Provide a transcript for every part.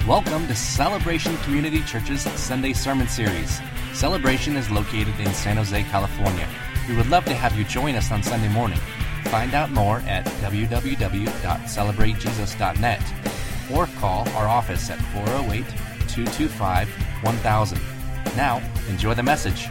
Welcome to Celebration Community Church's Sunday Sermon Series. Celebration is located in San Jose, California. We would love to have you join us on Sunday morning. Find out more at www.celebratejesus.net or call our office at 408-225-1000. Now, enjoy the message.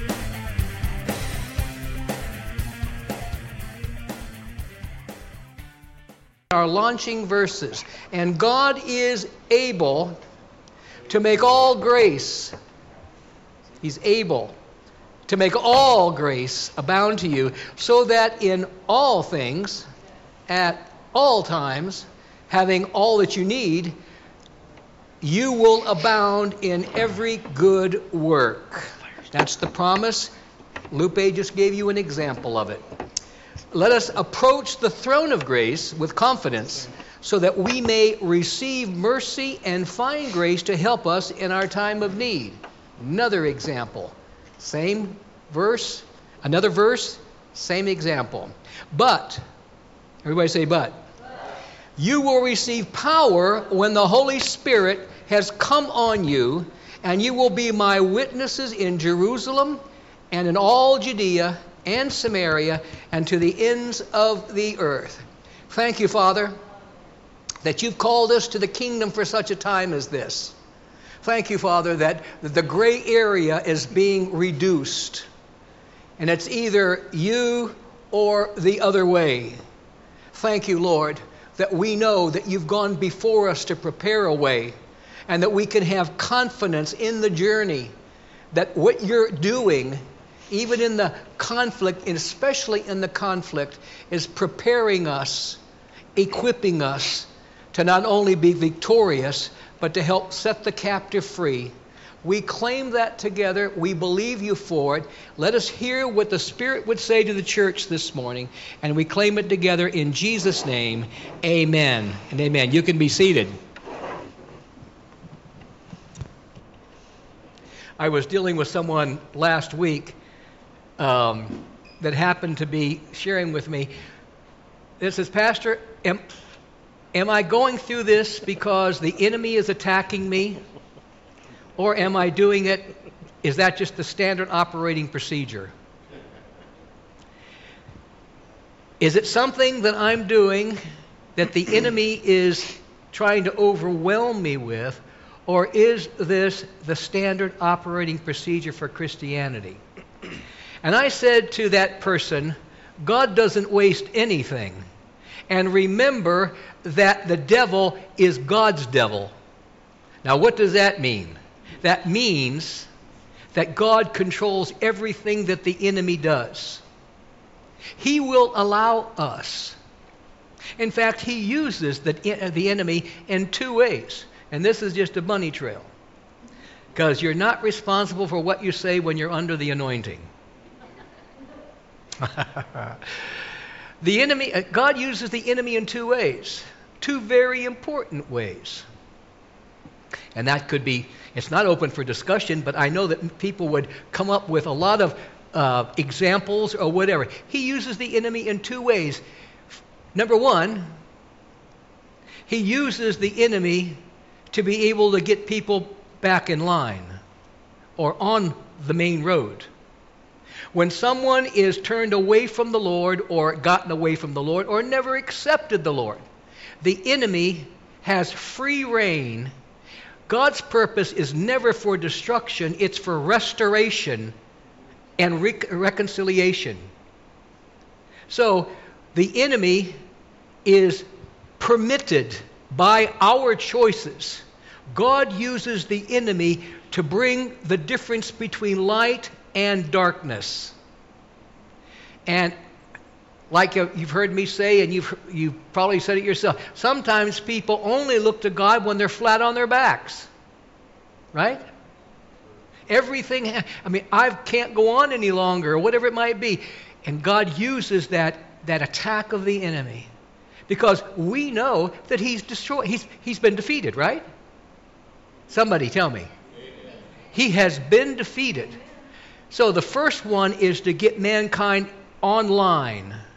Our launching verses. And God is able to make all grace. He's able to make all grace abound to you, so that in all things, at all times, having all that you need, you will abound in every good work. That's the promise. Lupe just gave you an example of it. Let us approach the throne of grace with confidence so that we may receive mercy and find grace to help us in our time of need. Another example. Same verse, another verse, same example. But, everybody say but. You will receive power when the Holy Spirit has come on you, and you will be my witnesses in Jerusalem and in all Judea and Samaria, and to the ends of the earth. Thank you, Father, that you've called us to the kingdom for such a time as this. Thank you, Father, that the gray area is being reduced, and it's either you or the other way. Thank you, Lord, that we know that you've gone before us to prepare a way, and that we can have confidence in the journey, that what you're doing, even in the conflict, and especially in the conflict, is preparing us, equipping us to not only be victorious, but to help set the captive free. We claim that together. We believe you for it. Let us hear what the Spirit would say to the church this morning, and we claim it together in Jesus' name. Amen and amen. You can be seated. I was dealing with someone last week that happened to be sharing with me. This is, Pastor, am I going through this because the enemy is attacking me? Or am I doing it, is that just the standard operating procedure? Is it something that I'm doing that the enemy is trying to overwhelm me with? Or is this the standard operating procedure for Christianity? And I said to that person, God doesn't waste anything. And remember that the devil is God's devil. Now, what does that mean? That means that God controls everything that the enemy does. He will allow us. In fact, he uses the enemy in two ways. And this is just a bunny trail. Because you're not responsible for what you say when you're under the anointing. The enemy, God uses the enemy in two ways, two very important ways. And that could be, it's not open for discussion, but I know that people would come up with a lot of examples or whatever. He uses the enemy in two ways. Number one, he uses the enemy to be able to get people back in line or on the main road. When someone is turned away from the Lord or gotten away from the Lord or never accepted the Lord, the enemy has free reign. God's purpose is never for destruction, it's for restoration and reconciliation. So the enemy is permitted by our choices. God uses the enemy to bring the difference between light and darkness. And like you've heard me say, and you've probably said it yourself, sometimes people only look to God when they're flat on their backs. Right? Everything, I can't go on any longer, or whatever it might be. And God uses that attack of the enemy. Because we know that he's destroyed, he's been defeated, right? Somebody tell me. He has been defeated. So the first one is to get mankind online.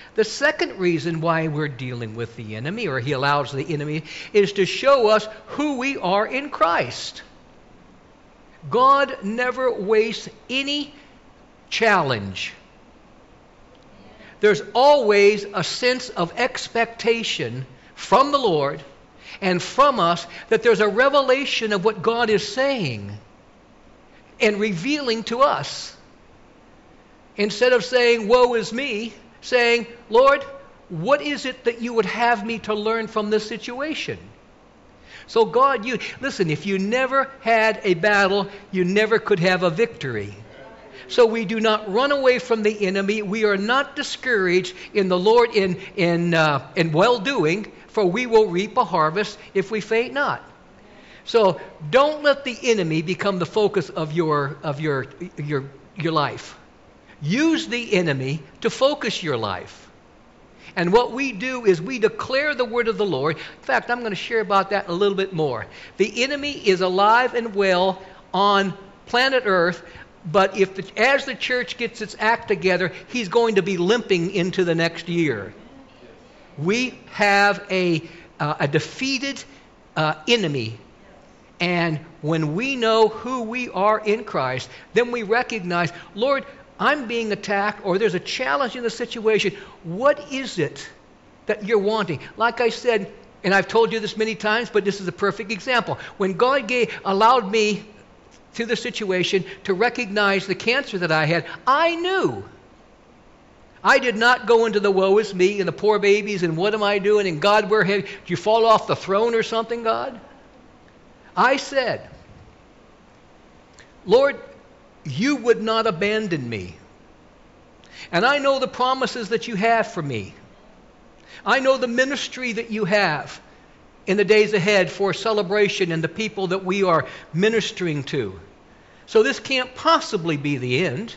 The second reason why we're dealing with the enemy, or he allows the enemy, is to show us who we are in Christ. God never wastes any challenge. There's always a sense of expectation from the Lord and from us that there's a revelation of what God is saying and revealing to us. Instead of saying, woe is me, saying, Lord, what is it that you would have me to learn from this situation? So God, listen, if you never had a battle, you never could have a victory. So we do not run away from the enemy. We are not discouraged in the Lord in well-doing, for we will reap a harvest if we faint not. So don't let the enemy become the focus of your life. Use the enemy to focus your life. And what we do is we declare the word of the Lord. In fact, I'm going to share about that a little bit more. The enemy is alive and well on planet Earth, but as the church gets its act together, he's going to be limping into the next year. We have a defeated enemy. And when we know who we are in Christ, then we recognize, Lord, I'm being attacked, or there's a challenge in the situation. What is it that you're wanting? Like I said, and I've told you this many times, but this is a perfect example. When God allowed me through the situation to recognize the cancer that I had, I knew. I did not go into the woe is me and the poor babies and what am I doing? And God, did you fall off the throne or something, God? I said, Lord, you would not abandon me. And I know the promises that you have for me. I know the ministry that you have in the days ahead for celebration and the people that we are ministering to. So this can't possibly be the end.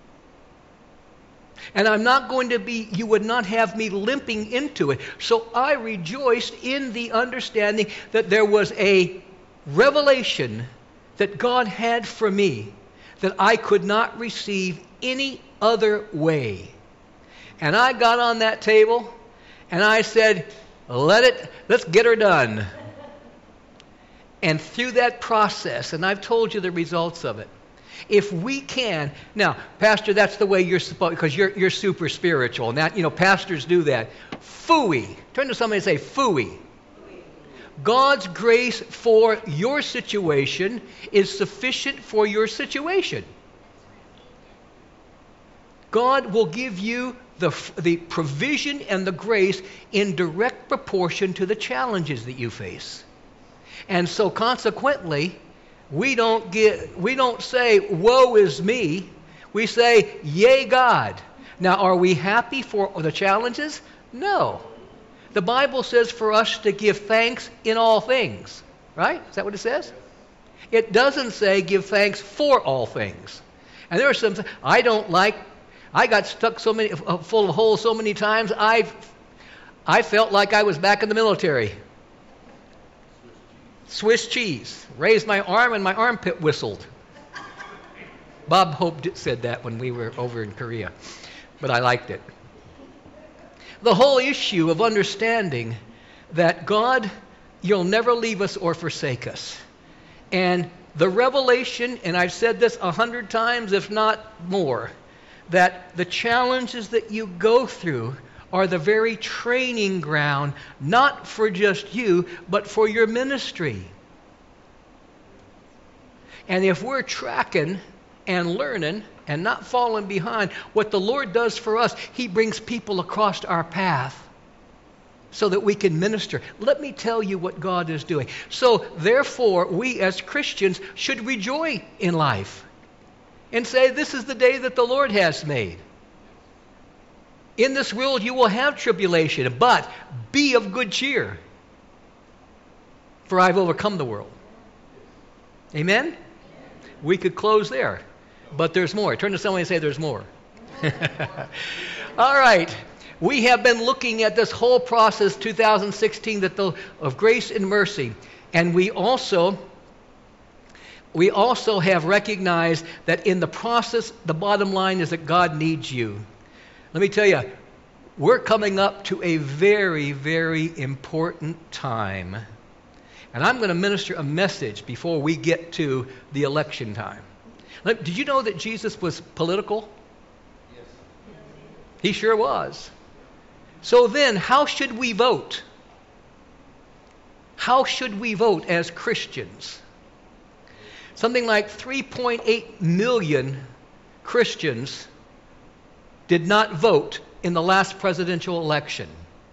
And I'm not going to you would not have me limping into it. So I rejoiced in the understanding that there was a revelation that God had for me that I could not receive any other way. And I got on that table and I said, let's get her done. And through that process, and I've told you the results of it, if we can, now, Pastor, that's the way you're supposed, because you're super spiritual, and that, pastors do that. Phooey. Turn to somebody and say, phooey. God's grace for your situation is sufficient for your situation. God will give you the provision and the grace in direct proportion to the challenges that you face. And so consequently, we don't say, woe is me. We say, yea, God. Now, are we happy for the challenges? No. The Bible says for us to give thanks in all things. Right? Is that what it says? It doesn't say give thanks for all things. And there are some I don't like. I got stuck full of holes so many times, I felt like I was back in the military. Swiss cheese. Raised my arm and my armpit whistled. Bob Hope said that when we were over in Korea, but I liked it. The whole issue of understanding that God, you'll never leave us or forsake us. And the revelation, and I've said this 100 times, if not more, that the challenges that you go through are the very training ground, not for just you, but for your ministry. And if we're tracking and learning and not falling behind, what the Lord does for us, He brings people across our path so that we can minister. Let me tell you what God is doing. So therefore, we as Christians should rejoice in life and say, this is the day that the Lord has made. In this world you will have tribulation, but be of good cheer, for I've overcome the world. Amen? We could close there, but there's more. Turn to somebody and say there's more. All right. We have been looking at this whole process, 2016, of grace and mercy. And we also have recognized that in the process, the bottom line is that God needs you. Let me tell you, we're coming up to a very, very important time. And I'm going to minister a message before we get to the election time. Did you know that Jesus was political? Yes. He sure was. So then, how should we vote? How should we vote as Christians? Something like 3.8 million Christians did not vote in the last presidential election.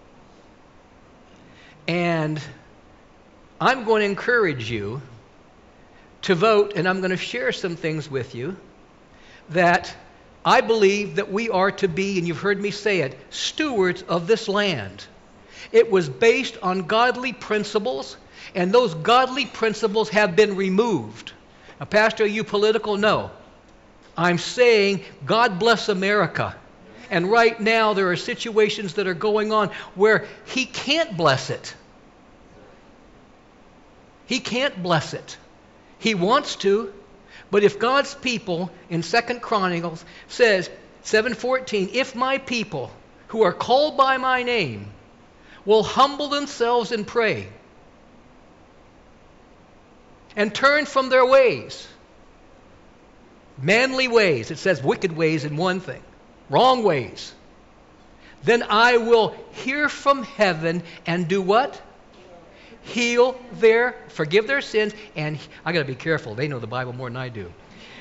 And I'm going to encourage you to vote, and I'm going to share some things with you that I believe that we are to be, and you've heard me say it, stewards of this land. It was based on godly principles, and those godly principles have been removed. Now, Pastor, are you political? No. I'm saying God bless America. And right now there are situations that are going on where He can't bless it. He can't bless it. He wants to, but if God's people in 2 Chronicles says, 7:14, if my people who are called by my name will humble themselves and pray and turn from their ways, manly ways, it says wicked ways in one thing, wrong ways, then I will hear from heaven and do what? Forgive their sins, and I got to be careful. They know the Bible more than I do.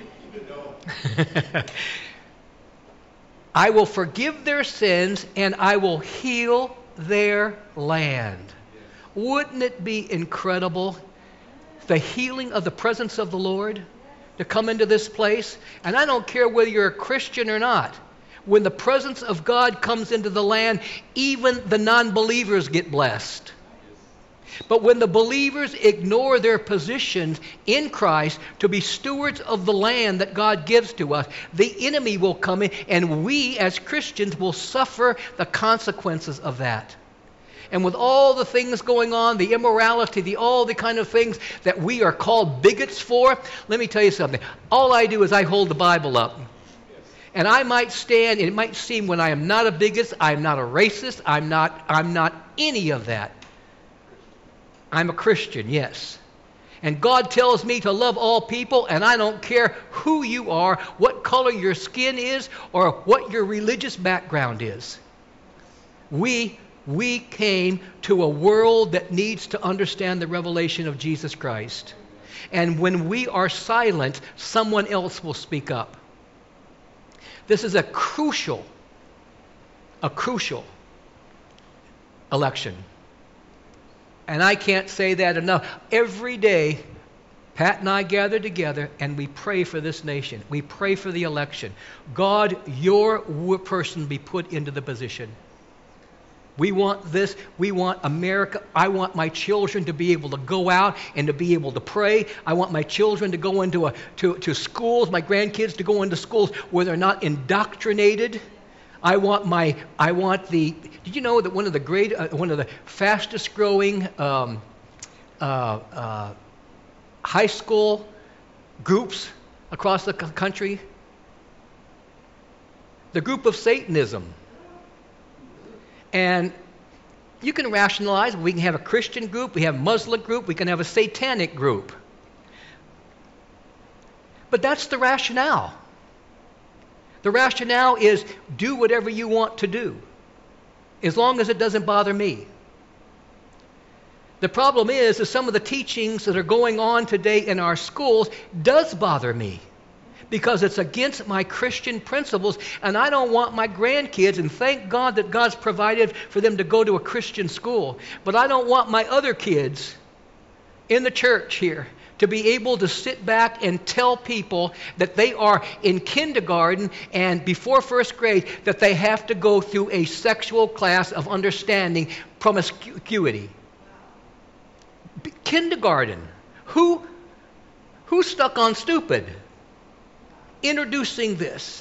I will forgive their sins, and I will heal their land. Wouldn't it be incredible? The healing of the presence of the Lord to come into this place. And I don't care whether you're a Christian or not. When the presence of God comes into the land, even the non-believers get blessed. But when the believers ignore their positions in Christ to be stewards of the land that God gives to us, the enemy will come in, and we as Christians will suffer the consequences of that. And with all the things going on, the immorality, all the kind of things that we are called bigots for, let me tell you something. All I do is I hold the Bible up. And I might stand, and it might seem when I am not a bigot, I'm not a racist, I'm not any of that. I'm a Christian, yes. And God tells me to love all people, and I don't care who you are, what color your skin is, or what your religious background is. We came to a world that needs to understand the revelation of Jesus Christ. And when we are silent, someone else will speak up. This is a crucial election. And I can't say that enough. Every day, Pat and I gather together and we pray for this nation. We pray for the election. God, your person be put into the position. We want this. We want America. I want my children to be able to go out and to be able to pray. I want my children to go into to schools, my grandkids to go into schools where they're not indoctrinated. Did you know that one of the fastest growing high school groups across the country? The group of Satanism. And you can rationalize, we can have a Christian group, we have a Muslim group, we can have a satanic group. But that's the rationale. The rationale is do whatever you want to do, as long as it doesn't bother me. The problem is some of the teachings that are going on today in our schools does bother me, because it's against my Christian principles, and I don't want my grandkids, and thank God that God's provided for them to go to a Christian school, but I don't want my other kids in the church here to be able to sit back and tell people that they are in kindergarten and before first grade that they have to go through a sexual class of understanding promiscuity. Kindergarten. Who stuck on stupid? Introducing this.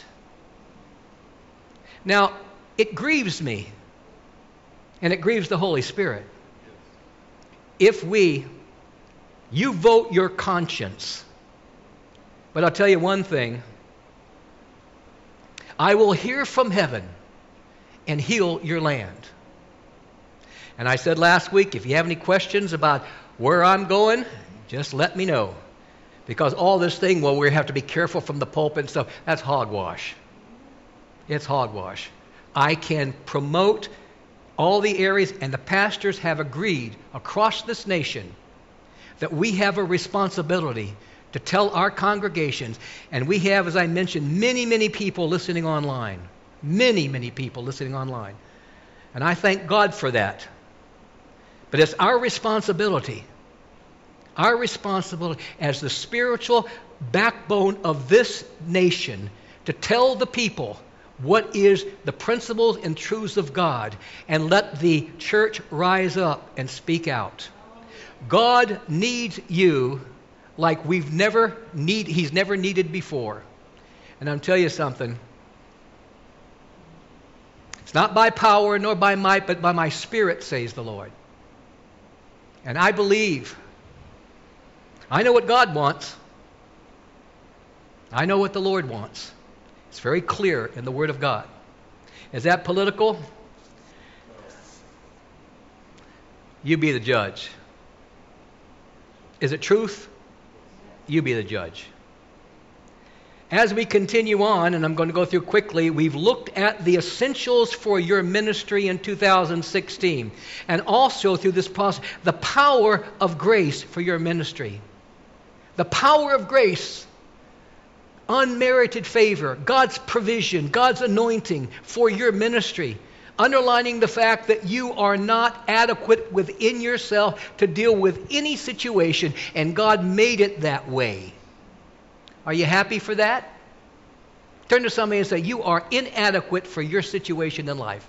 Now, it grieves me, and it grieves the Holy Spirit. If you vote your conscience. But I'll tell you one thing. I will hear from heaven, and heal your land. And I said last week, if you have any questions about where I'm going, just let me know. Because all this thing, well, we have to be careful from the pulpit and stuff, that's hogwash. It's hogwash. I can promote all the areas, and the pastors have agreed across this nation that we have a responsibility to tell our congregations, and we have, as I mentioned, many, many people listening online. Many, many people listening online. And I thank God for that. But it's our responsibility as the spiritual backbone of this nation to tell the people what is the principles and truths of God, and let the church rise up and speak out. God needs you like He's never needed before. And I'll tell you something. It's not by power nor by might, but by my Spirit, says the Lord. And I believe. I know what God wants. I know what the Lord wants. It's very clear in the Word of God. Is that political? You be the judge. Is it truth? You be the judge. As we continue on, and I'm going to go through quickly, we've looked at the essentials for your ministry in 2016, and also through this process, the power of grace for your ministry. The power of grace, unmerited favor, God's provision, God's anointing for your ministry, underlining the fact that you are not adequate within yourself to deal with any situation, and God made it that way. Are you happy for that? Turn to somebody and say, you are inadequate for your situation in life.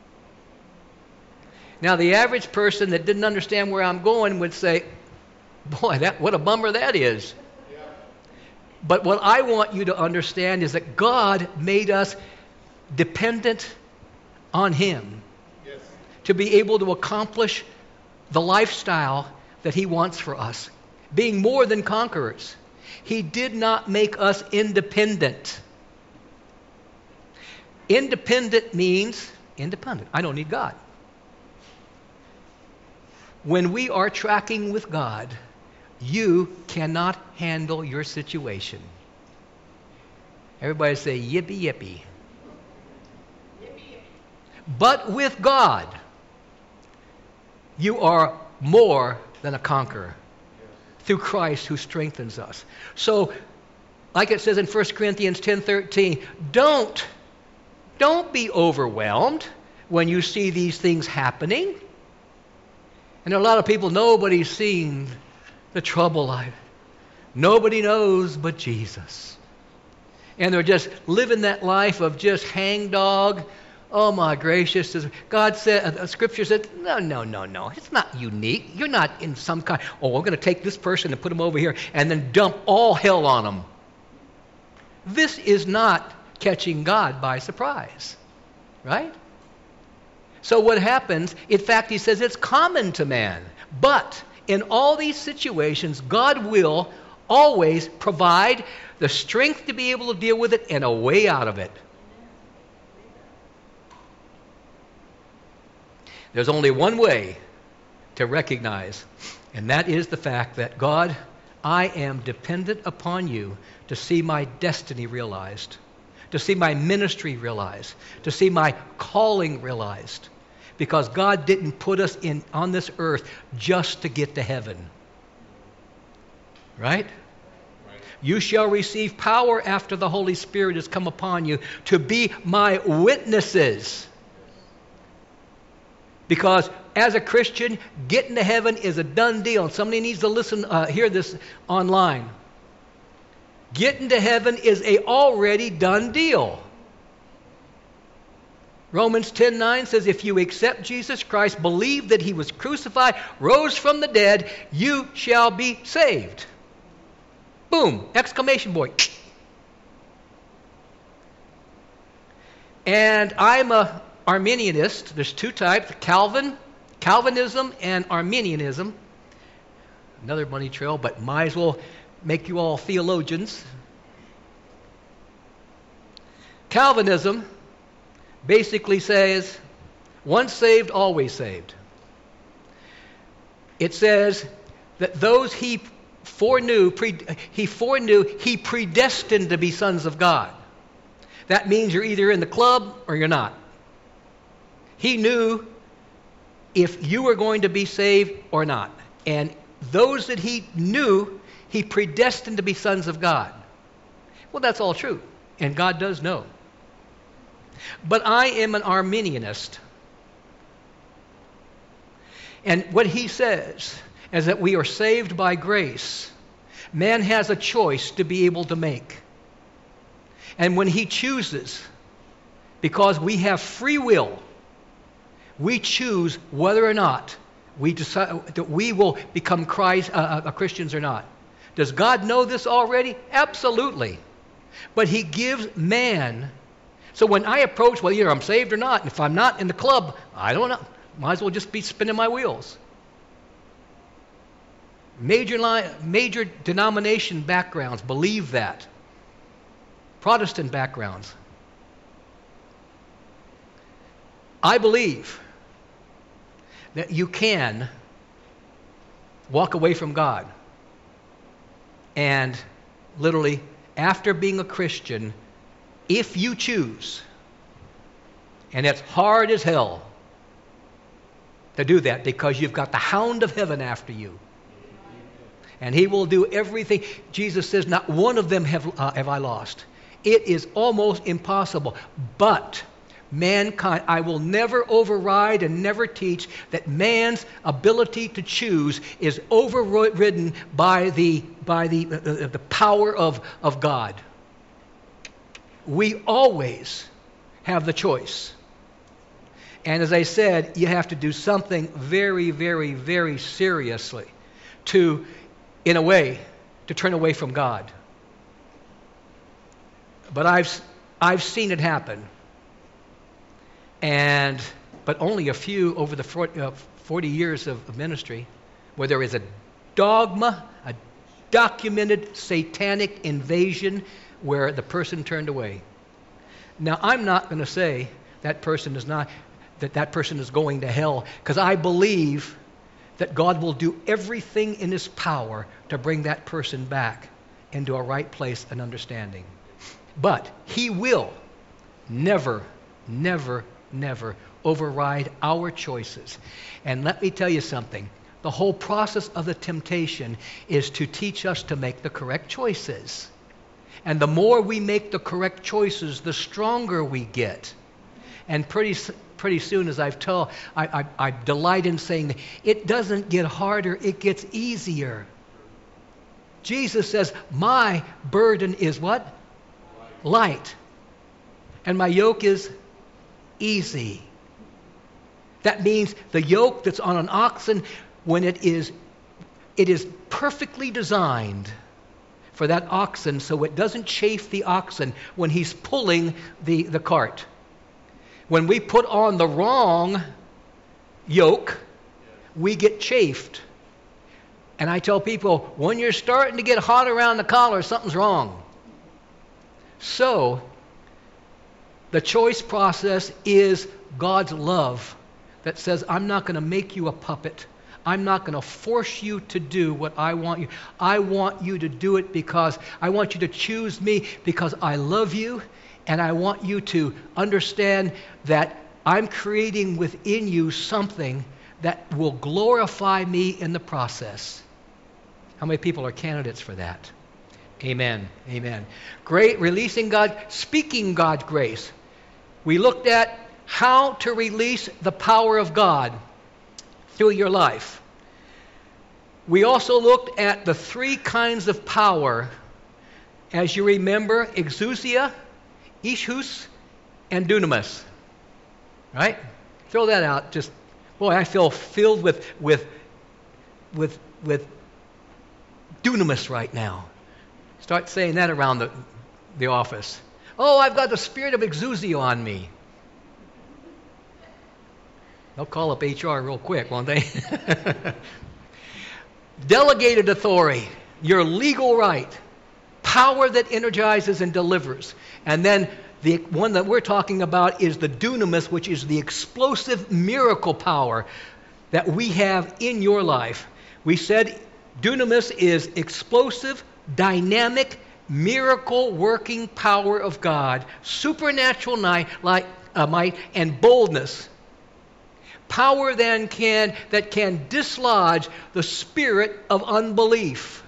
Now, the average person that didn't understand where I'm going would say, boy, what a bummer that is. But what I want you to understand is that God made us dependent on Him to be able to accomplish the lifestyle that He wants for us, being more than conquerors. He did not make us independent. Independent means independent. I don't need God. When we are tracking with God, you cannot handle your situation. Everybody say, yippee, yippee. But with God, you are more than a conqueror through Christ who strengthens us. So, like it says in 1 Corinthians 10:13, don't be overwhelmed when you see these things happening. And there are a lot of people, nobody's seen the trouble nobody knows but Jesus. And they're just living that life of just hangdog. Oh my gracious. God said, Scripture said, no. It's not unique. You're not in some kind, I'm going to take this person and put them over here and then dump all hell on them. This is not catching God by surprise. Right? So what happens, in fact, He says it's common to man. But in all these situations, God will always provide the strength to be able to deal with it and a way out of it. There's only one way to recognize, and that is the fact that, God, I am dependent upon you to see my destiny realized, to see my ministry realized, to see my calling realized. Because God didn't put us on this earth just to get to heaven. Right? You shall receive power after the Holy Spirit has come upon you to be my witnesses. Because as a Christian, getting to heaven is a done deal. And somebody needs to hear this online. Getting to heaven is a already done deal. Romans 10:9 says, if you accept Jesus Christ, believe that He was crucified, rose from the dead, you shall be saved. Boom! Exclamation point. And I'm a Arminianist. There's two types, Calvinism and Arminianism. Another money trail, but might as well make you all theologians. Calvinism basically says, once saved, always saved. It says that those he foreknew, he predestined to be sons of God. That means you're either in the club or you're not. He knew if you were going to be saved or not. And those that he knew, he predestined to be sons of God. Well, that's all true. And God does know. But I am an Arminianist. And what he says is that we are saved by grace. Man has a choice to be able to make. And when he chooses, because we have free will, we choose whether or not we decide that we will become Christians or not. Does God know this already? Absolutely. But he gives man. So when I approach, well, either I'm saved or not, and if I'm not in the club, I don't know. Might as well just be spinning my wheels. Major denomination backgrounds believe that. Protestant backgrounds. I believe that you can walk away from God and literally, after being a Christian, if you choose, and it's hard as hell to do that because you've got the hound of heaven after you. And he will do everything. Jesus says, not one of them have I lost. It is almost impossible. But mankind, I will never override and never teach that man's ability to choose is overridden by the power of God. We always have the choice. And as I said, you have to do something very, very, very seriously to, in a way, to turn away from God. But I've seen it happen. But only a few over the 40 years of ministry where there is a dogma, a documented satanic invasion where the person turned away. Now, I'm not going to say that person is going to hell, because I believe that God will do everything in his power to bring that person back into a right place and understanding. But he will never, never, never override our choices. And let me tell you something. The whole process of the temptation is to teach us to make the correct choices. And the more we make the correct choices, the stronger we get. And pretty soon, as I've told, I delight in saying, it doesn't get harder, it gets easier. Jesus says, my burden is what? Light. And my yoke is easy. That means the yoke that's on an oxen, when it is perfectly designed for that oxen so it doesn't chafe the oxen when he's pulling the cart. When we put on the wrong yoke, we get chafed. And I tell people, when you're starting to get hot around the collar, something's wrong. So, the choice process is God's love that says, I'm not going to make you a puppet. I'm not going to force you to do what I want you. I want you to do it because I want you to choose me because I love you, and I want you to understand that I'm creating within you something that will glorify me in the process. How many people are candidates for that? Amen. Amen. Great, releasing God, speaking God's grace. We looked at how to release the power of God through your life. We also looked at the three kinds of power. As you remember, exousia, ischus, and dunamis. Right? Throw that out. Just, boy, I feel filled with dunamis right now. Start saying that around the office. Oh, I've got the spirit of exousia on me. They'll call up HR real quick, won't they? Delegated authority, your legal right, power that energizes and delivers. And then The one that we're talking about is the dunamis, which is the explosive miracle power that we have in your life. We said dunamis is explosive, dynamic, miracle-working power of God, supernatural might and boldness. Power that can dislodge the spirit of unbelief.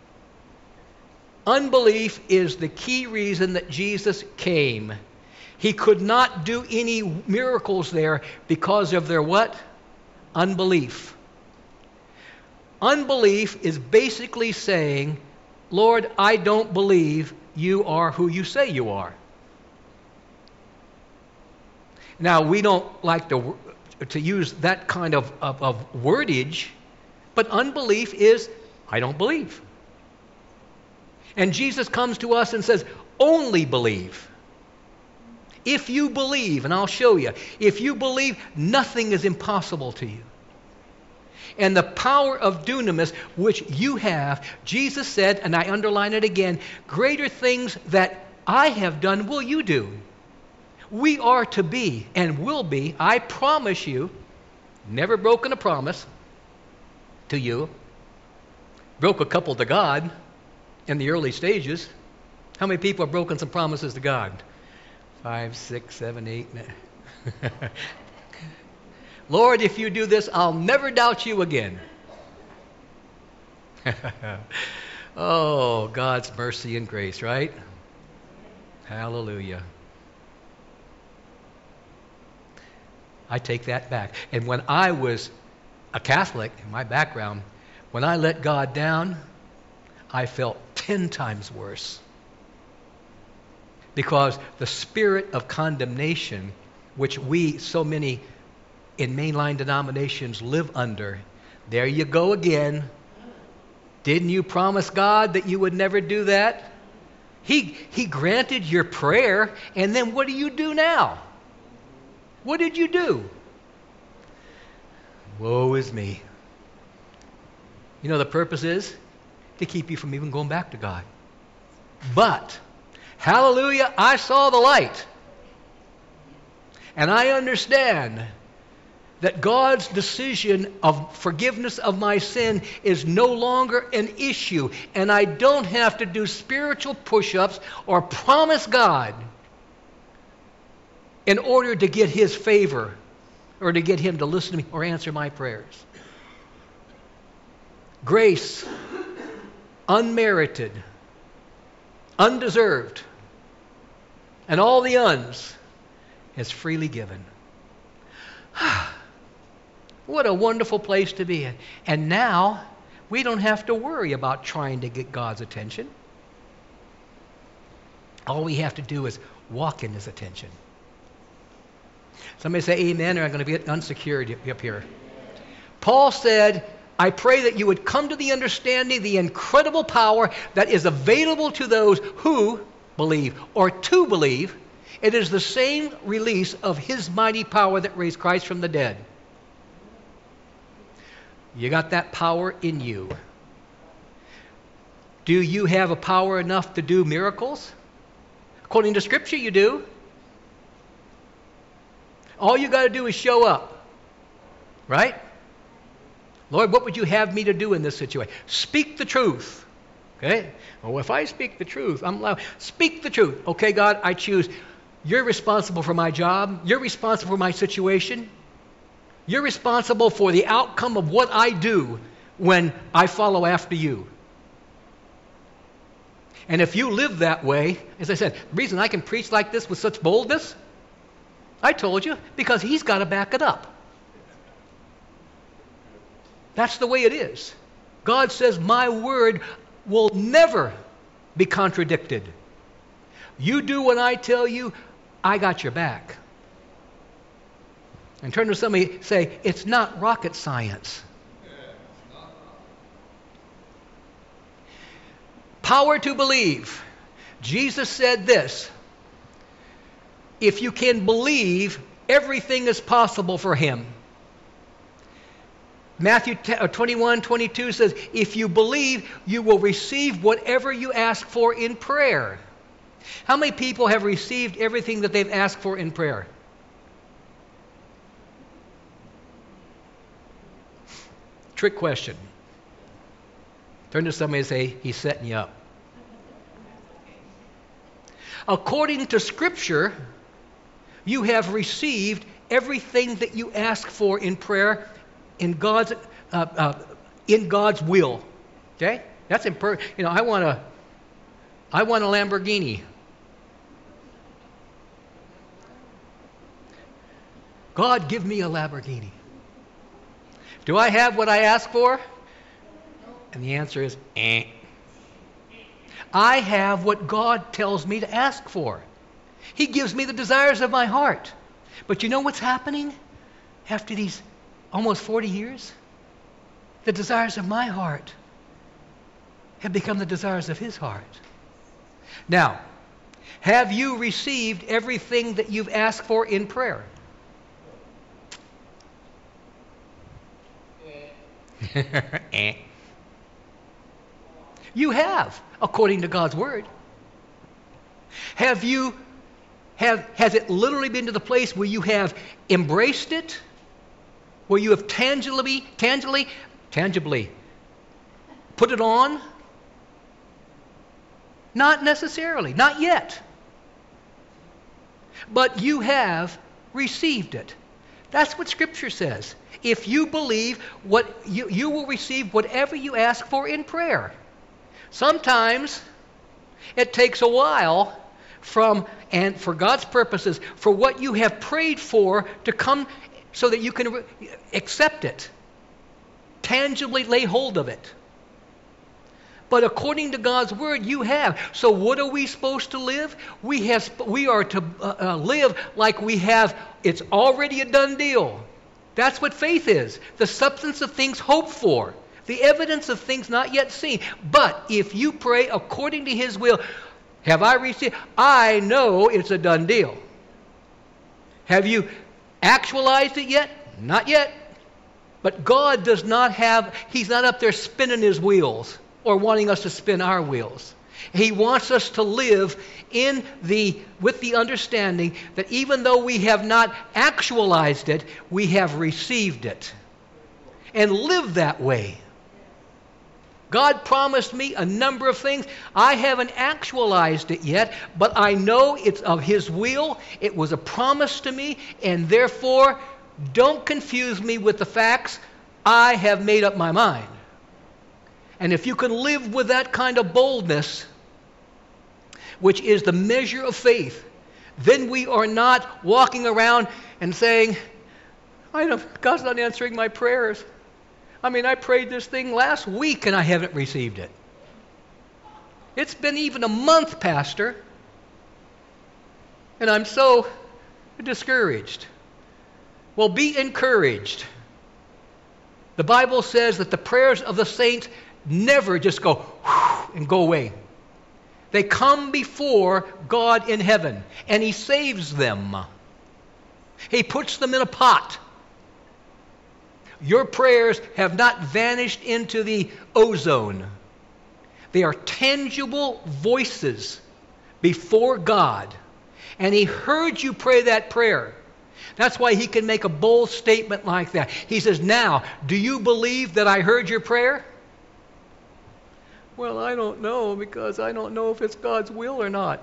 Unbelief is the key reason that Jesus came. He could not do any miracles there because of their what? Unbelief. Unbelief is basically saying, Lord, I don't believe you are who you say you are. Now, we don't like to use that kind of wordage, but unbelief is, I don't believe. And Jesus comes to us and says, only believe. If you believe, and I'll show you, if you believe, nothing is impossible to you. And the power of dunamis, which you have, Jesus said, and I underline it again, greater things that I have done will you do. We are to be and will be, I promise you, never broken a promise to you. Broke a couple to God in the early stages. How many people have broken some promises to God? 5, 6, 7, 8. Lord, if you do this, I'll never doubt you again. Oh, God's mercy and grace, right? Hallelujah. I take that back. And when I was a Catholic, in my background, when I let God down, I felt 10 times worse. Because the spirit of condemnation, which we, so many in mainline denominations, live under, there you go again. Didn't you promise God that you would never do that? He granted your prayer, and then what do you do now? What did you do? Woe is me. You know the purpose is? To keep you from even going back to God. But, hallelujah, I saw the light. And I understand that God's decision of forgiveness of my sin is no longer an issue. And I don't have to do spiritual push-ups or promise God in order to get His favor or to get Him to listen to me or answer my prayers. Grace, unmerited, undeserved, and all the uns is freely given. What a wonderful place to be in. And now we don't have to worry about trying to get God's attention. All we have to do is walk in His attention. Somebody say amen, or I'm going to get unsecured up here. Paul said, I pray that you would come to the understanding, the incredible power that is available to those who believe, or to believe. It is the same release of His mighty power that raised Christ from the dead. You got that power in you. Do you have a power enough to do miracles? According to Scripture, you do. All you got to do is show up. Right? Lord, what would you have me to do in this situation? Speak the truth. Okay? Well, if I speak the truth, I'm allowed. Speak the truth. Okay, God, I choose. You're responsible for my job. You're responsible for my situation. You're responsible for the outcome of what I do when I follow after you. And if you live that way, as I said, the reason I can preach like this with such boldness, I told you, because He's got to back it up. That's the way it is. God says, my word will never be contradicted. You do what I tell you, I got your back. And turn to somebody and say, it's not rocket science. Power to believe. Jesus said this, if you can believe, everything is possible for Him. Matthew 21:22 says, if you believe, you will receive whatever you ask for in prayer. How many people have received everything that they've asked for in prayer? Trick question. Turn to somebody and say, he's setting you up. According to Scripture, you have received everything that you ask for in prayer in God's will. Okay? That's important. I want a Lamborghini. God, give me a Lamborghini. Do I have what I ask for? And the answer is, I have what God tells me to ask for. He gives me the desires of my heart. But you know what's happening after these almost 40 years? The desires of my heart have become the desires of His heart. Now, have you received everything that you've asked for in prayer? You have, according to God's Word. Has it literally been to the place where you have embraced it? Where you have tangibly put it on? Not necessarily, not yet. But you have received it. That's what Scripture says. If you believe, you will receive whatever you ask for in prayer. Sometimes it takes a while and for God's purposes, for what you have prayed for to come so that you can accept it, tangibly lay hold of it. But according to God's Word, you have. So what are we supposed to live? We are to live like we have, it's already a done deal. That's what faith is. The substance of things hoped for. The evidence of things not yet seen. But if you pray according to His will, have I received? I know it's a done deal. Have you actualized it yet? Not yet. But God does not He's not up there spinning His wheels or wanting us to spin our wheels. He wants us to live with the understanding that even though we have not actualized it, we have received it. And live that way. God promised me a number of things. I haven't actualized it yet, but I know it's of His will. It was a promise to me, and therefore, don't confuse me with the facts. I have made up my mind. And if you can live with that kind of boldness, which is the measure of faith, then we are not walking around and saying, I know God's not answering my prayers. I prayed this thing last week and I haven't received it. It's been even a month, Pastor, and I'm so discouraged. Well, be encouraged. The Bible says that the prayers of the saints never just go whoosh and go away. They come before God in heaven, and He saves them. He puts them in a pot. Your prayers have not vanished into the ozone. They are tangible voices before God. And He heard you pray that prayer. That's why He can make a bold statement like that. He says, now, do you believe that I heard your prayer? Well, I don't know, because I don't know if it's God's will or not.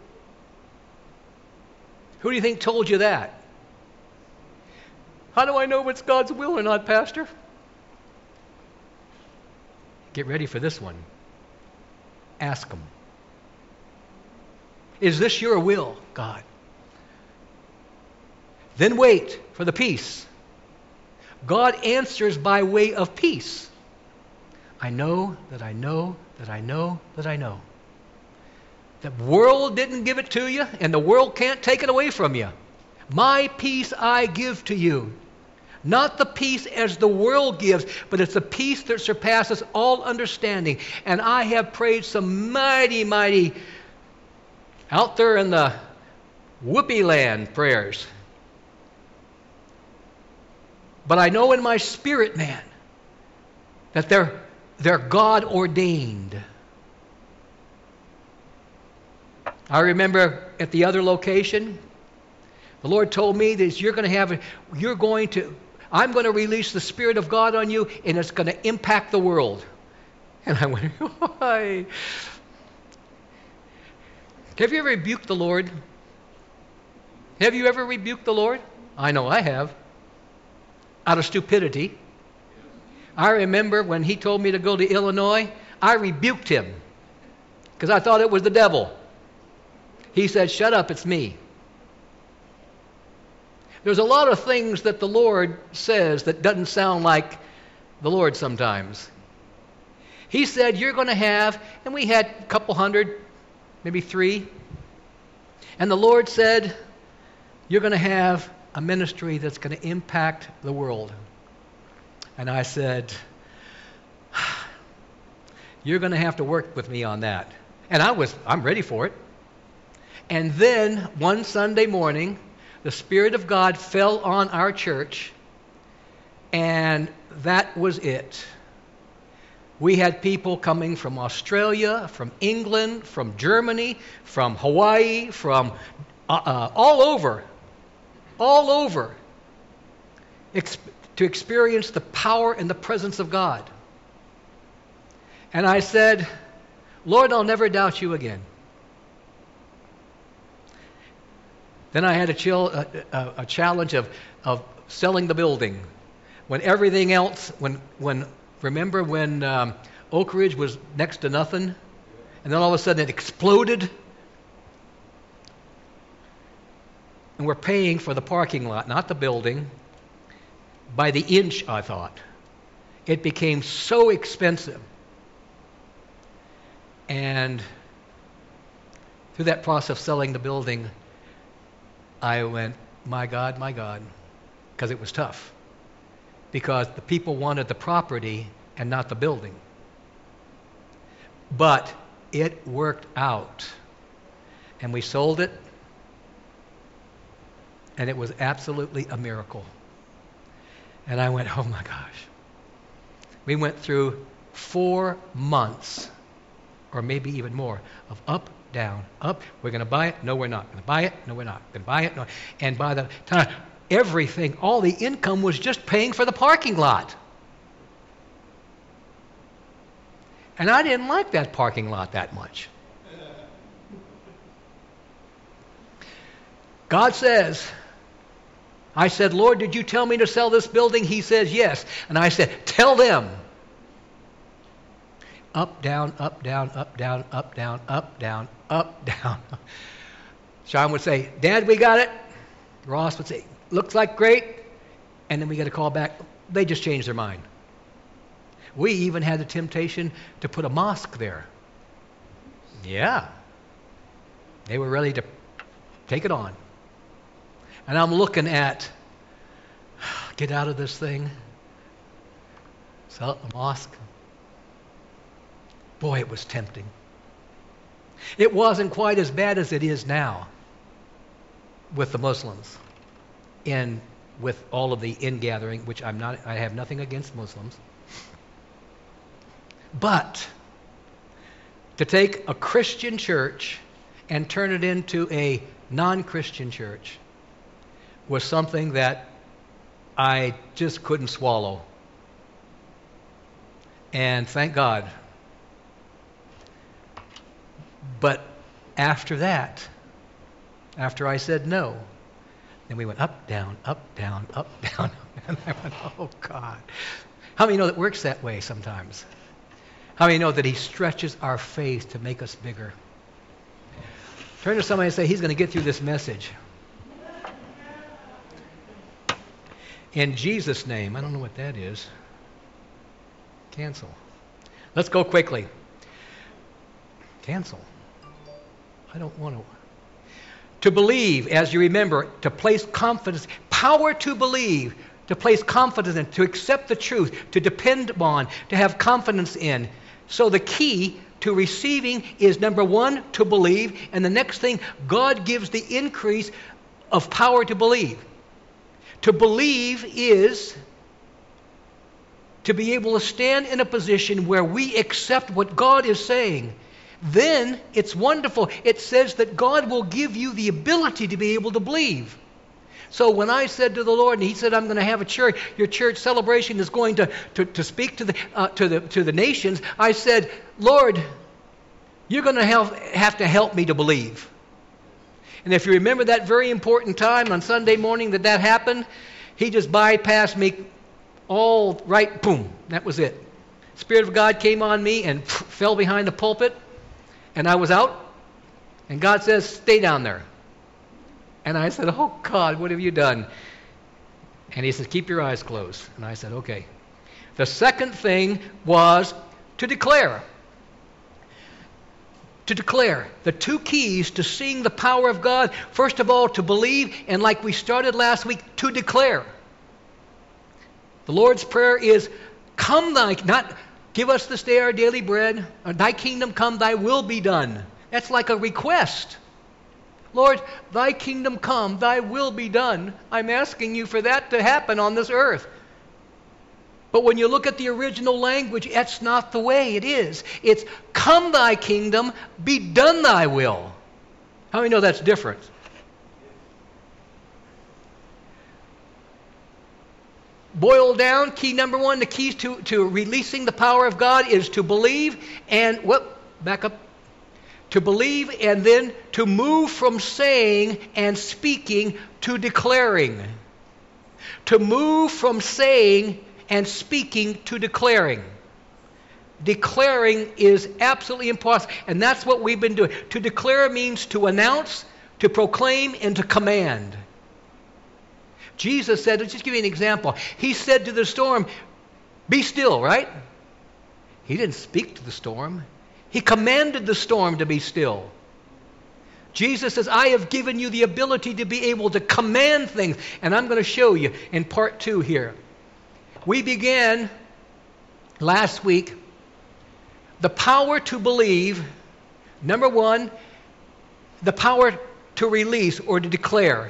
Who do you think told you that? How do I know if it's God's will or not, Pastor? Get ready for this one. Ask Him. Is this your will, God? Then wait for the peace. God answers by way of peace. I know that I know that I know that I know. The world didn't give it to you, and the world can't take it away from you. My peace I give to you. Not the peace as the world gives, but it's a peace that surpasses all understanding. And I have prayed some mighty, out there in the whoopee land prayers. But I know in my spirit, man, that they're God ordained. I remember at the other location, the Lord told me that I'm going to release the Spirit of God on you, and it's going to impact the world. And I went, why? Have you ever rebuked the Lord? Have you ever rebuked the Lord? I know I have. Out of stupidity. I remember when he told me to go to Illinois, I rebuked him because I thought it was the devil. He said, shut up, it's me. There's a lot of things that the Lord says that doesn't sound like the Lord sometimes. He said, you're going to have, and we had a couple hundred, maybe 3. And the Lord said, you're going to have a ministry that's going to impact the world. And I said, you're going to have to work with me on that. And I'm ready for it. And then one Sunday morning, the Spirit of God fell on our church, and that was it. We had people coming from Australia, from England, from Germany, from Hawaii, from all over, to experience the power and the presence of God. And I said, Lord, I'll never doubt you again. Then I had a challenge of selling the building. When everything else, remember when Oak Ridge was next to nothing? And then all of a sudden it exploded? And we're paying for the parking lot, not the building, by the inch, I thought. It became so expensive. And through that process of selling the building, I went, my God, because it was tough. Because the people wanted the property and not the building. But it worked out. And we sold it, and it was absolutely a miracle. And I went, oh my gosh. We went through 4 months, or maybe even more, of up, down, up. We're going to buy it. No, we're not. Going to buy it. No, we're not. Going to buy it. No. And by the time, everything, all the income was just paying for the parking lot. And I didn't like that parking lot that much. God says, I said, Lord, did you tell me to sell this building? He says, yes. And I said, tell them. Up, down, up, down, up, down, up, down, up, down, up, down. Sean would say, Dad, we got it. Ross would say, looks like great. And then we get a call back. They just changed their mind. We even had the temptation to put a mosque there. Yeah. They were ready to take it on. And I'm looking at, get out of this thing. Sell a mosque. Boy, it was tempting. It wasn't quite as bad as it is now with the Muslims and with all of the ingathering, which I have nothing against Muslims. But to take a Christian church and turn it into a non-Christian church was something that I just couldn't swallow. And thank God. But after that, after I said no, then we went up, down, up, down, up, down. And I went, oh, God. How many know that works that way sometimes? How many know that He stretches our faith to make us bigger? Turn to somebody and say, He's going to get through this message. In Jesus' name. I don't know what that is. Cancel. Let's go quickly. Cancel. I don't want to. To believe, as you remember, to place confidence, power to believe, to place confidence in, to accept the truth, to depend upon, to have confidence in. So the key to receiving is, number one, to believe, and the next thing, God gives the increase of power to believe. To believe is to be able to stand in a position where we accept what God is saying. then it's wonderful. It says that God will give you the ability to be able to believe. So when I said to the Lord, and He said, I'm going to have a church, your church celebration is going to speak to the nations, I said, Lord, you're going to have to help me to believe. And if you remember that very important time on Sunday morning that happened, He just bypassed me all right, boom, that was it. Spirit of God came on me and fell behind the pulpit, and I was out, and God says, stay down there. And I said, oh God, what have you done? And He says, keep your eyes closed. And I said, okay. The second thing was to declare. To declare. The two keys to seeing the power of God, first of all, to believe, and like we started last week, to declare. The Lord's Prayer is, come not give us this day our daily bread, thy kingdom come, thy will be done. That's like a request. Lord, thy kingdom come, thy will be done. I'm asking you for that to happen on this earth. But when you look at the original language, that's not the way it is. It's, come thy kingdom, be done thy will. How many know that's different? Boiled down, key number one, the keys to releasing the power of God is to believe and, back up. To believe and then to move from saying and speaking to declaring. To move from saying and speaking to declaring. Declaring is absolutely impossible, and that's what we've been doing. To declare means to announce, to proclaim, and to command. Jesus said, let's just give you an example. He said to the storm, be still, right? He didn't speak to the storm. He commanded the storm to be still. Jesus says, I have given you the ability to be able to command things. And I'm going to show you in part 2 here. We began last week the power to believe. Number 1, the power to release or to declare.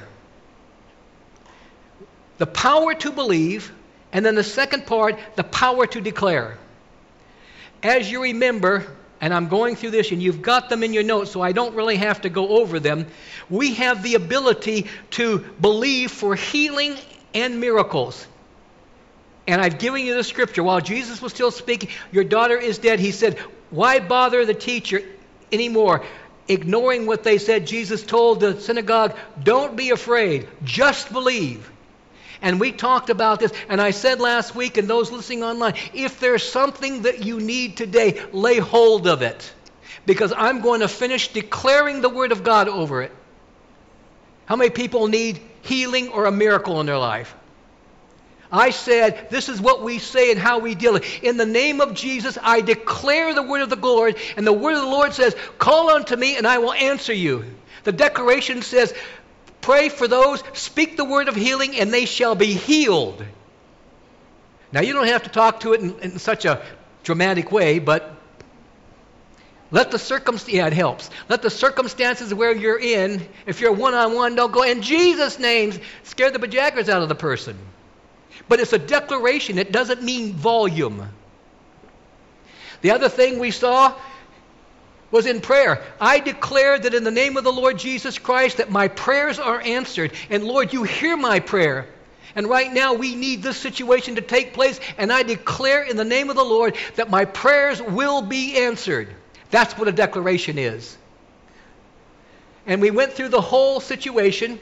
The power to believe, and then the second part, the power to declare. As you remember, and I'm going through this, and you've got them in your notes, so I don't really have to go over them. We have the ability to believe for healing and miracles. And I've given you the scripture. While Jesus was still speaking, your daughter is dead. He said, why bother the teacher anymore? Ignoring what they said, Jesus told the synagogue, don't be afraid, just believe. And we talked about this, and I said last week, and those listening online, if there's something that you need today, lay hold of it. Because I'm going to finish declaring the Word of God over it. How many people need healing or a miracle in their life? I said, this is what we say and how we deal with it. In the name of Jesus, I declare the Word of the Lord, and the Word of the Lord says, call unto me, and I will answer you. The declaration says, pray for those, speak the word of healing, and they shall be healed. Now, you don't have to talk to it in such a dramatic way, but let the it helps. Let the circumstances where you're in, if you're one-on-one, don't go, in Jesus' name, scare the bajaggers out of the person. But it's a declaration. It doesn't mean volume. The other thing we saw was in prayer. I declare that in the name of the Lord Jesus Christ that my prayers are answered. And Lord, you hear my prayer. And right now we need this situation to take place. And I declare in the name of the Lord that my prayers will be answered. That's what a declaration is. And we went through the whole situation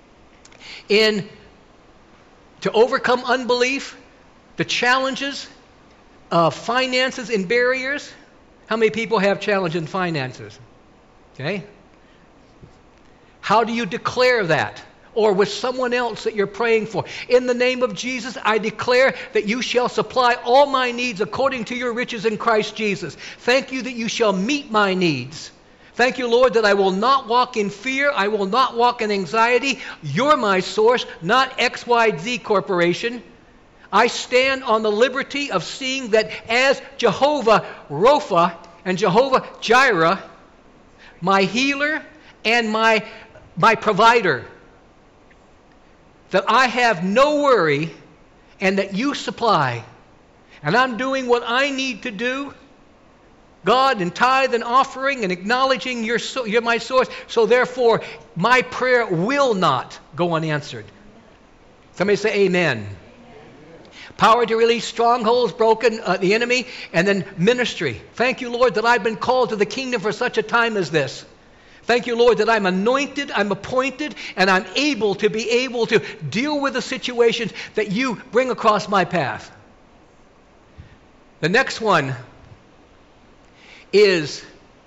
to overcome unbelief, the challenges of finances and barriers. How many people have challenge in finances? Okay? How do you declare that? Or with someone else that you're praying for. In the name of Jesus, I declare that you shall supply all my needs according to your riches in Christ Jesus. Thank you that you shall meet my needs. Thank you, Lord, that I will not walk in fear. I will not walk in anxiety. You're my source, not XYZ Corporation. I stand on the liberty of seeing that as Jehovah Rapha and Jehovah Jireh, my healer and my provider, that I have no worry and that you supply. And I'm doing what I need to do. God and tithe and offering and acknowledging you're my source. So therefore, my prayer will not go unanswered. Somebody say amen. Power to release strongholds, broken the enemy, and then ministry. Thank you, Lord, that I've been called to the kingdom for such a time as this. Thank you, Lord, that I'm anointed, I'm appointed, and I'm able to deal with the situations that you bring across my path. The next one is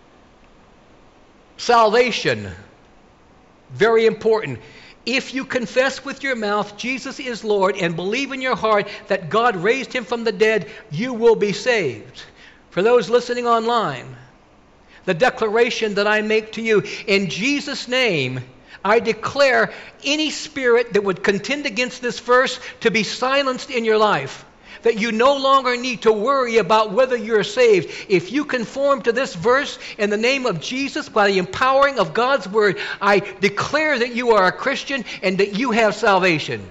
salvation. Very important. If you confess with your mouth Jesus is Lord and believe in your heart that God raised him from the dead, you will be saved. For those listening online, the declaration that I make to you, in Jesus' name, I declare any spirit that would contend against this verse to be silenced in your life. That you no longer need to worry about whether you're saved. If you conform to this verse in the name of Jesus by the empowering of God's word, I declare that you are a Christian and that you have salvation.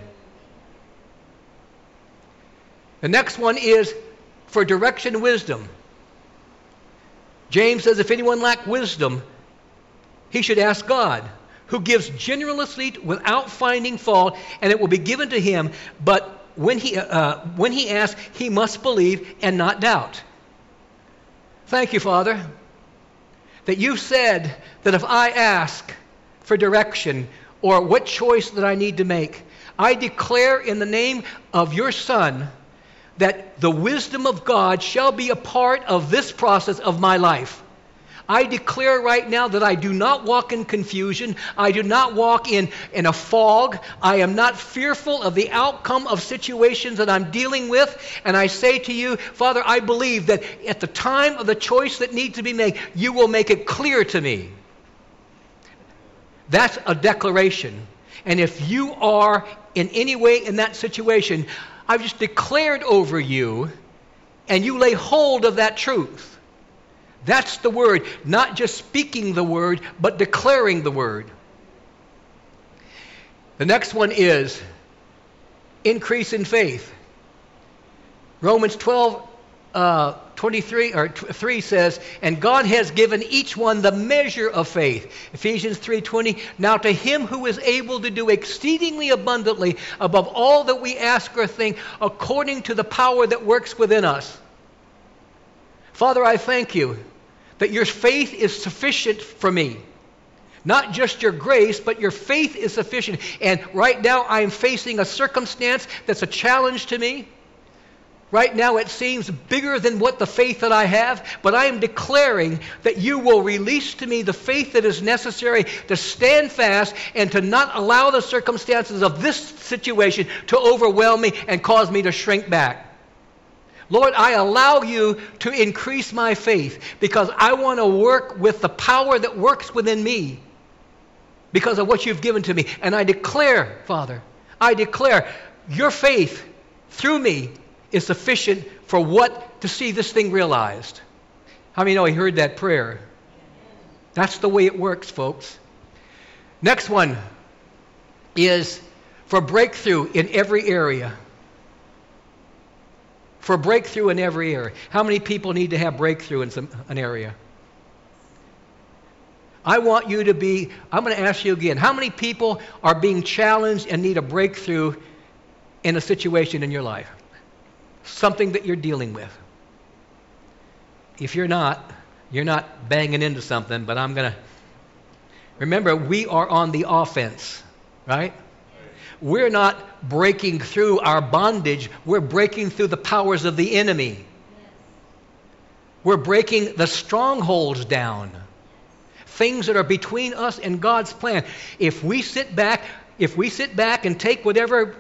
The next one is for direction and wisdom. James says, if anyone lack wisdom, he should ask God, who gives generously without finding fault, and it will be given to him. But when he asks, he must believe and not doubt. Thank you, Father, that you said that if I ask for direction or what choice that I need to make, I declare in the name of your Son that the wisdom of God shall be a part of this process of my life. I declare right now that I do not walk in confusion. I do not walk in a fog. I am not fearful of the outcome of situations that I'm dealing with. And I say to you, Father, I believe that at the time of the choice that needs to be made, you will make it clear to me. That's a declaration. And if you are in any way in that situation, I've just declared over you, and you lay hold of that truth. That's the word, not just speaking the word, but declaring the word. The next one is increase in faith. Romans 12:3 says, and God has given each one the measure of faith. Ephesians 3:20, now to him who is able to do exceedingly abundantly above all that we ask or think, according to the power that works within us. Father, I thank you that your faith is sufficient for me. Not just your grace, but your faith is sufficient. And right now I am facing a circumstance that's a challenge to me. Right now it seems bigger than what the faith that I have, but I am declaring that you will release to me the faith that is necessary to stand fast and to not allow the circumstances of this situation to overwhelm me and cause me to shrink back. Lord, I allow you to increase my faith because I want to work with the power that works within me because of what you've given to me. And I declare, Father, I declare your faith through me is sufficient for to see this thing realized. How many know he heard that prayer? That's the way it works, folks. Next one is for breakthrough in every area. For breakthrough in every area. How many people need to have breakthrough in an area? I'm going to ask you again, how many people are being challenged and need a breakthrough in a situation in your life? Something that you're dealing with. If you're not banging into something, but remember, we are on the offense, right? We're not breaking through our bondage. We're breaking through the powers of the enemy. We're breaking the strongholds down. Things that are between us and God's plan. If we sit back and take whatever,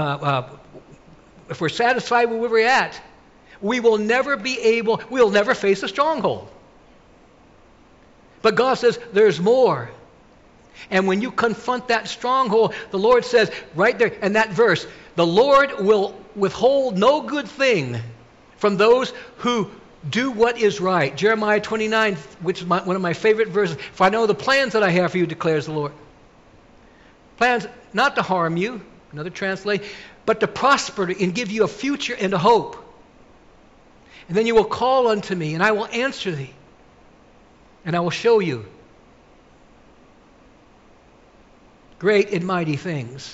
if we're satisfied with where we're at, we'll never face a stronghold. But God says there's more. And when you confront that stronghold, the Lord says right there in that verse, the Lord will withhold no good thing from those who do what is right. Jeremiah 29, which is one of my favorite verses. For I know the plans that I have for you, declares the Lord. Plans not to harm you, another translation, but to prosper and give you a future and a hope. And then you will call unto me, and I will answer thee. and I will show you great and mighty things.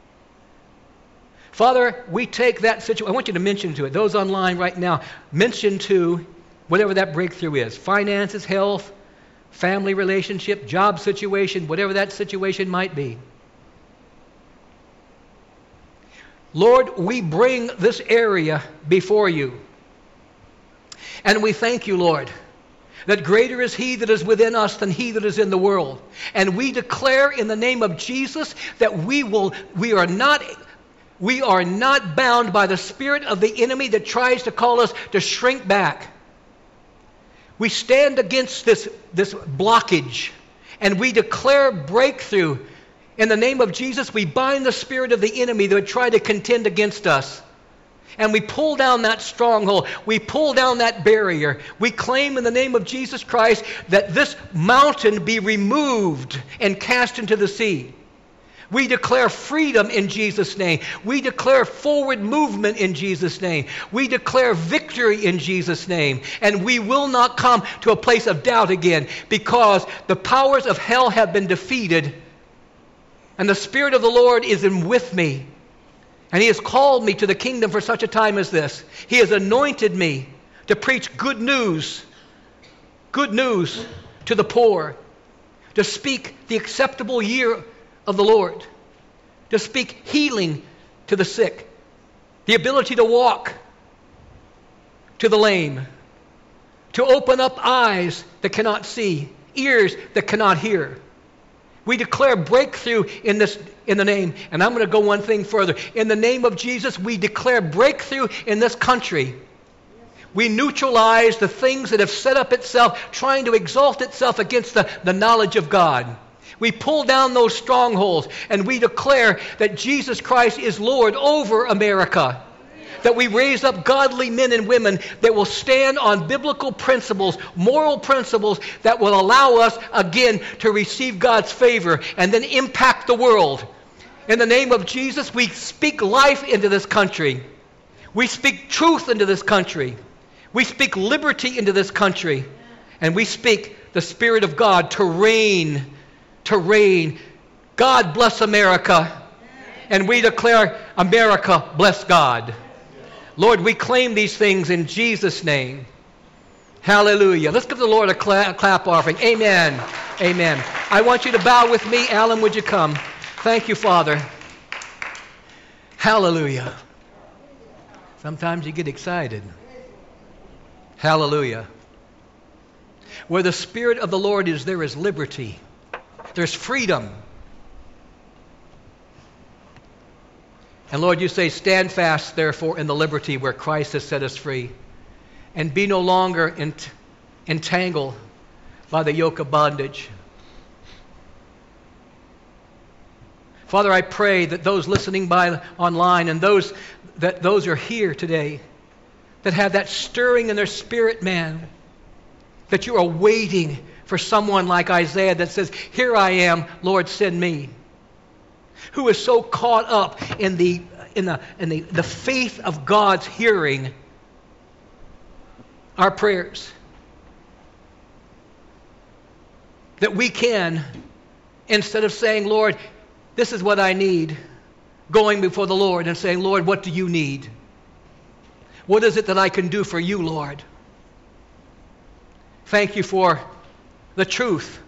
Father, we take that situation. I want you to mention to it. Those online right now, mention to whatever that breakthrough is. Finances, health, family relationship, job situation, whatever that situation might be. Lord, we bring this area before you. And we thank you, Lord, that greater is He that is within us than he that is in the world. And we declare in the name of Jesus that we are not bound by the spirit of the enemy that tries to call us to shrink back. We stand against this blockage, and we declare breakthrough. In the name of Jesus, we bind the spirit of the enemy that would try to contend against us. And we pull down that stronghold. We pull down that barrier. We claim in the name of Jesus Christ that this mountain be removed and cast into the sea. We declare freedom in Jesus' name. We declare forward movement in Jesus' name. We declare victory in Jesus' name. And we will not come to a place of doubt again, because the powers of hell have been defeated. And the Spirit of the Lord is with me. And He has called me to the kingdom for such a time as this. He has anointed me to preach good news to the poor, to speak the acceptable year of the Lord, to speak healing to the sick, the ability to walk to the lame, to open up eyes that cannot see, ears that cannot hear. We declare breakthrough in the name. And I'm going to go one thing further. In the name of Jesus, we declare breakthrough in this country. We neutralize the things that have set up itself, trying to exalt itself against the knowledge of God. We pull down those strongholds, and we declare that Jesus Christ is Lord over America. That we raise up godly men and women that will stand on biblical principles, moral principles that will allow us again to receive God's favor and then impact the world. In the name of Jesus, we speak life into this country. We speak truth into this country. We speak liberty into this country. And we speak the Spirit of God to reign. God bless America. And we declare, America bless God. Lord, we claim these things in Jesus' name. Hallelujah. Let's give the Lord a clap offering. Amen. Amen. I want you to bow with me. Alan, would you come? Thank you, Father. Hallelujah. Sometimes you get excited. Hallelujah. Where the Spirit of the Lord is, there is liberty. There's freedom. And Lord, you say, stand fast, therefore, in the liberty where Christ has set us free. And be no longer entangled by the yoke of bondage. Father, I pray that those listening by online and those are here today that have that stirring in their spirit, man, that you are waiting for someone like Isaiah that says, here I am, Lord, send me. Who is so caught up in the faith of God's hearing our prayers that we can, instead of saying, Lord, this is what I need, going before the Lord and saying, Lord, what do you need? What is it that I can do for you, Lord? Thank you for the truth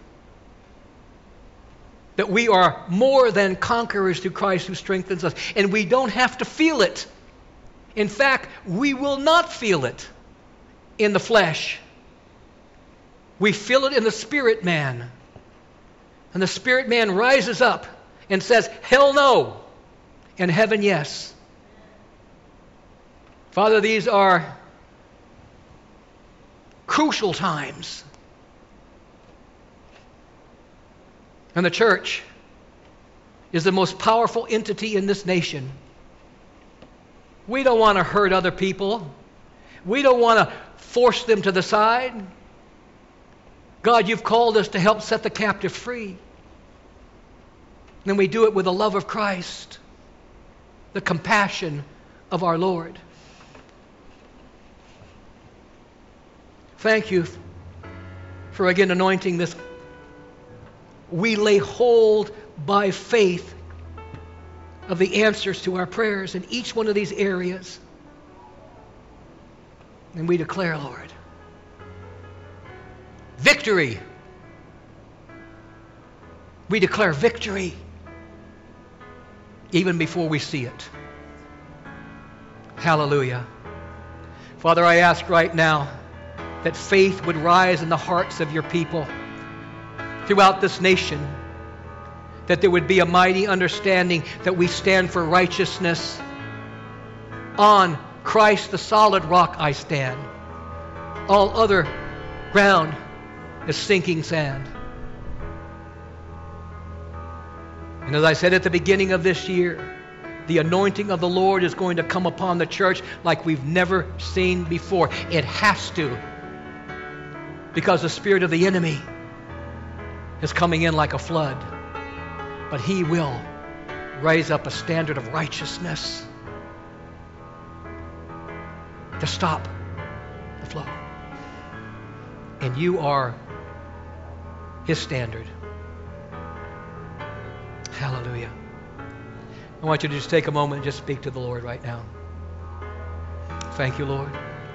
that we are more than conquerors through Christ who strengthens us. And we don't have to feel it. In fact, we will not feel it in the flesh. We feel it in the spirit man. And the spirit man rises up and says, hell no, and heaven yes. Father, these are crucial times. And the church is the most powerful entity in this nation. We don't want to hurt other people. We don't want to force them to the side. God, you've called us to help set the captive free. And we do it with the love of Christ, the compassion of our Lord. Thank you for again anointing this. We lay hold by faith of the answers to our prayers in each one of these areas. And we declare, Lord, victory. We declare victory even before we see it. Hallelujah. Father, I ask right now that faith would rise in the hearts of your people throughout this nation, that there would be a mighty understanding that we stand for righteousness. On Christ, the solid rock, I stand. All other ground is sinking sand. And as I said at the beginning of this year, the anointing of the Lord is going to come upon the church like we've never seen before. It has to, because the spirit of the enemy is coming in like a flood. But he will raise up a standard of righteousness to stop the flow. And you are his standard. Hallelujah. I want you to just take a moment and just speak to the Lord right now. Thank you, Lord.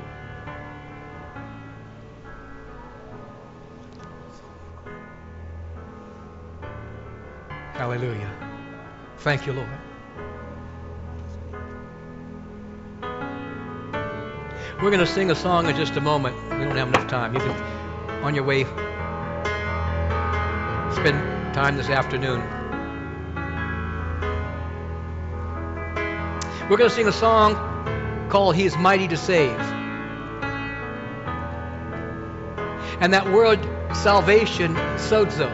Hallelujah. Thank you, Lord. We're going to sing a song in just a moment. We don't have enough time. You can, on your way, spend time this afternoon. We're going to sing a song called He is Mighty to Save. And that word salvation, sozo,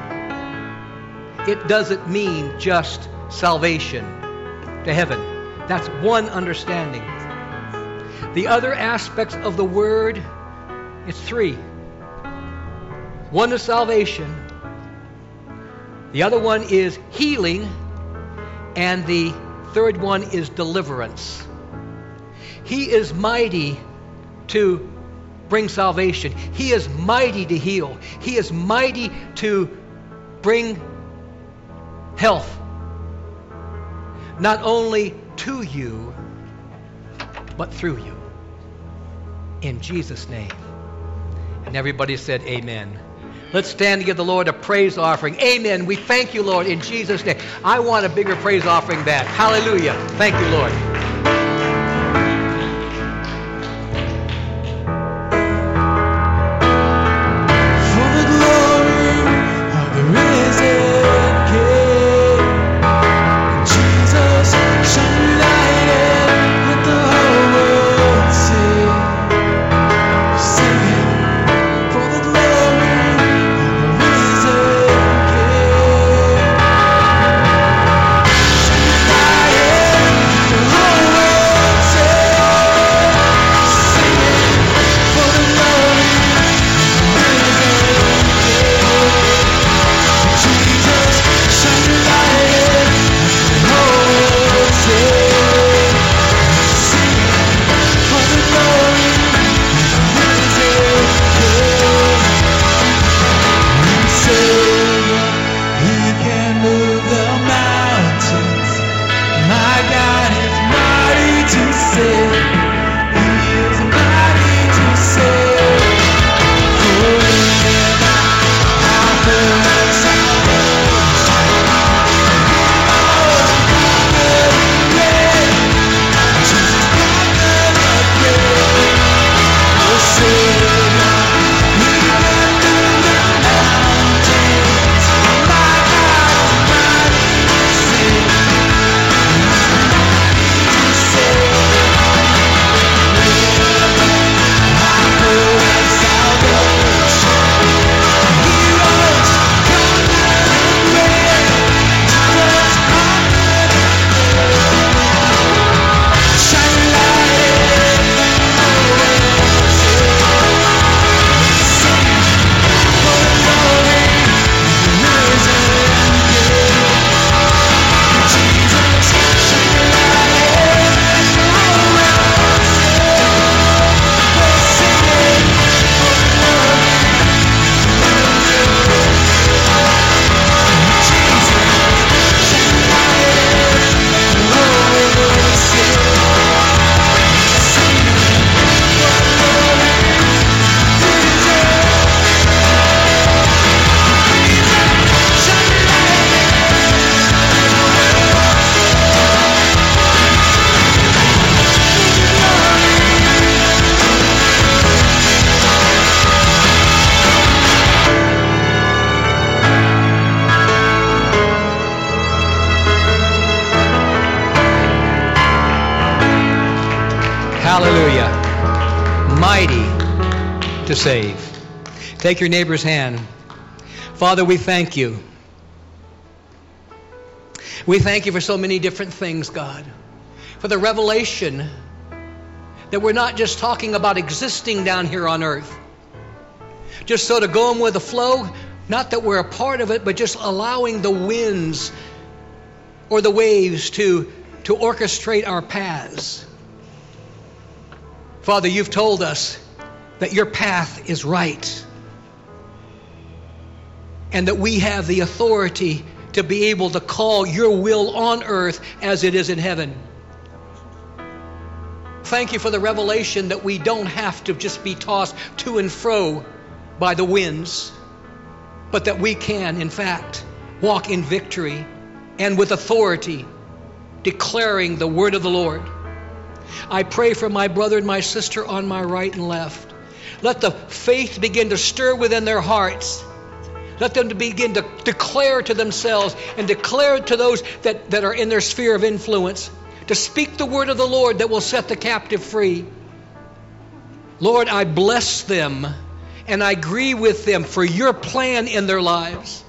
it doesn't mean just salvation to heaven. That's one understanding. The other aspects of the word, it's three. One is salvation. The other one is healing. And the third one is deliverance. He is mighty to bring salvation. He is mighty to heal. He is mighty to bring health. Not only to you, but through you. In Jesus' name. And everybody said amen. Let's stand to give the Lord a praise offering. Amen. We thank you, Lord, in Jesus' name. I want a bigger praise offering back. Hallelujah. Thank you, Lord. Oh Hallelujah. Mighty to save. Take your neighbor's hand. Father, we thank you. We thank you for so many different things, God. For the revelation that we're not just talking about existing down here on earth. Just sort of going with the flow. Not that we're a part of it, but just allowing the winds or the waves to orchestrate our paths. Father, you've told us that your path is right. And that we have the authority to be able to call your will on earth as it is in heaven. Thank you for the revelation that we don't have to just be tossed to and fro by the winds, but that we can, in fact, walk in victory and with authority, declaring the word of the Lord. I pray for my brother and my sister on my right and left. Let the faith begin to stir within their hearts. Let them begin to declare to themselves and declare to those that are in their sphere of influence, to speak the word of the Lord that will set the captive free. Lord, I bless them and I agree with them for your plan in their lives.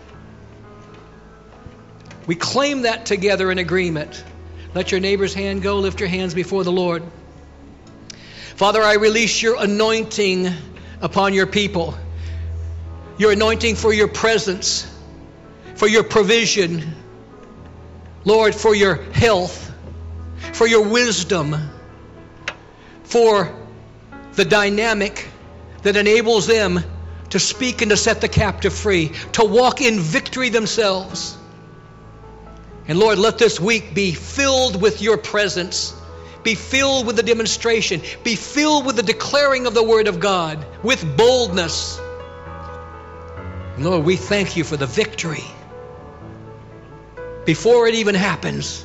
We claim that together in agreement. Let your neighbor's hand go. Lift your hands before the Lord. Father, I release your anointing upon your people. Your anointing for your presence, for your provision. Lord, for your health, for your wisdom, for the dynamic that enables them to speak and to set the captive free, to walk in victory themselves. And Lord, let this week be filled with your presence, be filled with the demonstration, be filled with the declaring of the word of God, with boldness. Lord, we thank you for the victory before it even happens.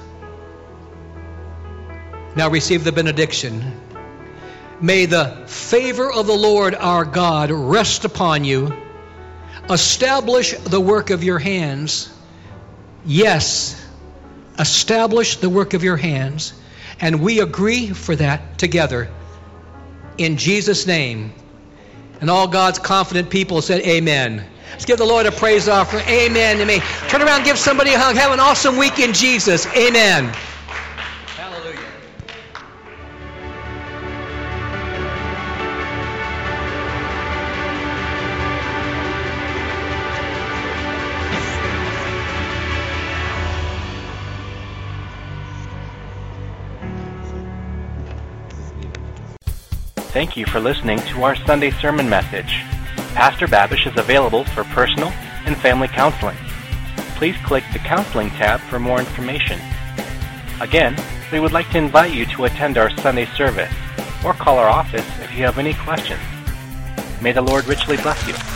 Now receive the benediction. May the favor of the Lord our God rest upon you. Establish the work of your hands. Yes, establish the work of your hands. And we agree for that together. In Jesus' name. And all God's confident people said amen. Let's give the Lord a praise offering. Amen. Amen. Turn around and give somebody a hug. Have an awesome week in Jesus. Amen. Hallelujah. Thank you for listening to our Sunday sermon message. Pastor Babish is available for personal and family counseling. Please click the Counseling tab for more information. Again, we would like to invite you to attend our Sunday service or call our office if you have any questions. May the Lord richly bless you.